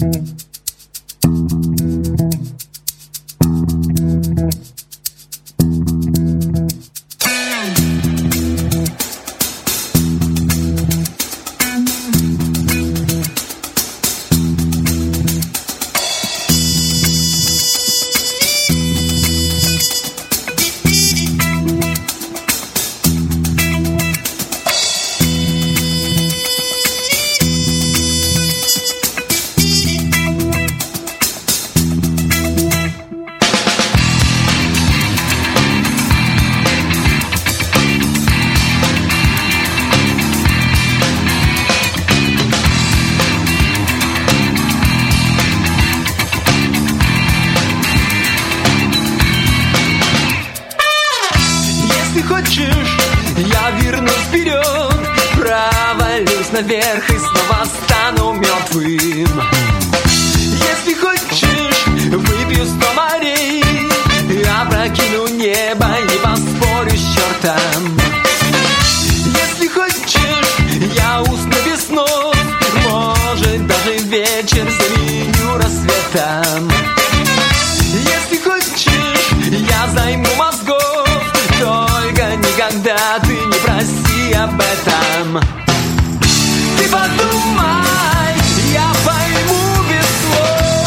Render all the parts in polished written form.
Хочешь, я вернусь вперед, провалюсь наверх и снова стану мертвым. Если хочешь, выпью 100 морей, опрокину небо и поспорю с чертом. Если хочешь, я усну без снов, может даже вечер заменю рассветом. Если хочешь, я займу мозгов, только никогда ты не проси об этом. Ты подумай, я пойму без слов.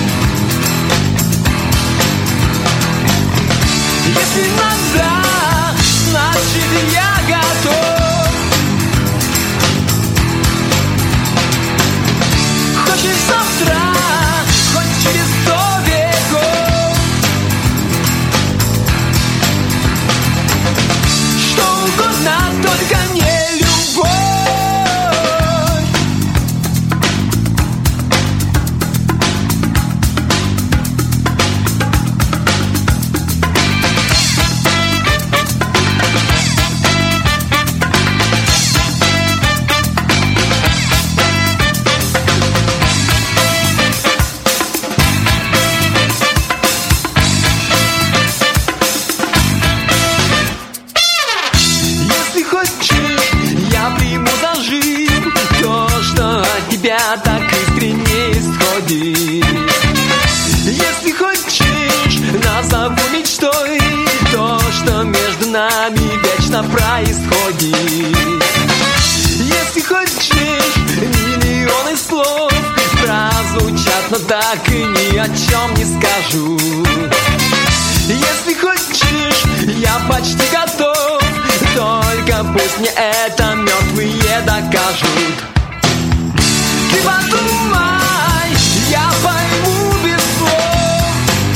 Если надо, значит я готов. Хочешь завтра, хоть через 100 веков. Что угодно, только не любовь. Если хочешь, я приму за жизнь то, что от тебя так искренне исходит. Если хочешь, назову мечтой то, что между нами вечно происходит. Если хочешь, миллионы слов прозвучат, но так и ни о чем не скажу. Если хочешь, я почти готов, только пусть мне это мертвые докажут. Ты подумай, я пойму без слов.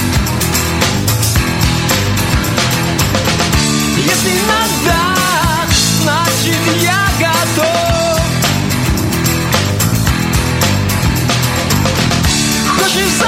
Если надо, значит я готов. Хочешь